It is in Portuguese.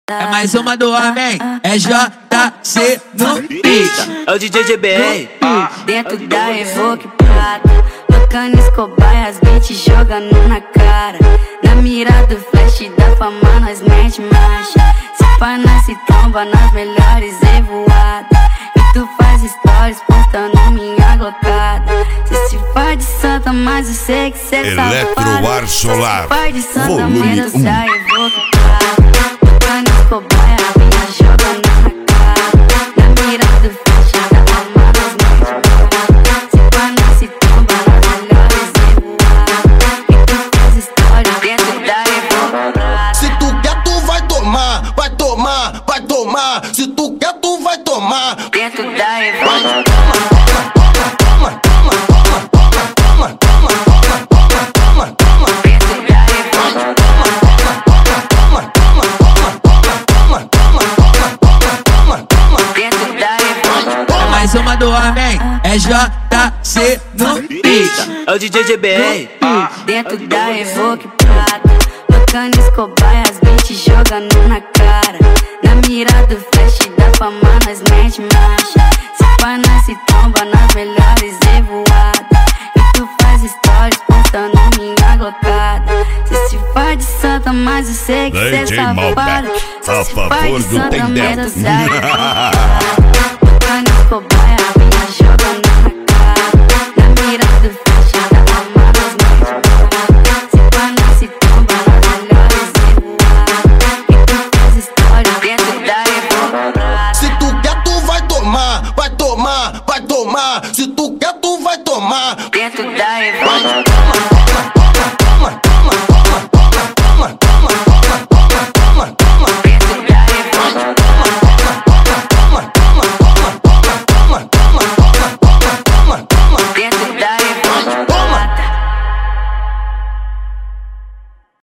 É mais uma do homem, é JC no beat. É o DJ GB. Dentro da Evoque Prata, tocando Escobar, as beats jogando na cara. Na mira do flash da fama nós mete marcha. Se pá nós se tromba nas melhores revoadas. E tu faz stories postando minha glocada. Cê se faz de santa, mas eu sei que cê sabe. Eletroar Solar, Se faz de santa, volume menos 1. da Evoque Prata, tocando Escobar, as beats jogando na cara. Na mira do flash da fama nós mete marcha. Se pá nós se tromba nas melhores revoadas. E tu faz stories dentro da Evoque Prata. Se tu quer, tu vai tomar, vai tomar, vai tomar. Se tu quer, tu vai tomar. Dentro da Evoque Mais uma do homem, é JC no beat. É o DJ GB. Dentro da Evoque Prata, tocando Escobar, as beats jogando na cara. Na mira do flash da fama nós mete marcha. Se pá nós se tromba nas melhores revoadas. E tu faz stories postando minha glocada. Cê se faz de santa, mas eu sei que cê DJ sabe. Malbec, a favor do Santa, Tendel. menos da Evoque Prata.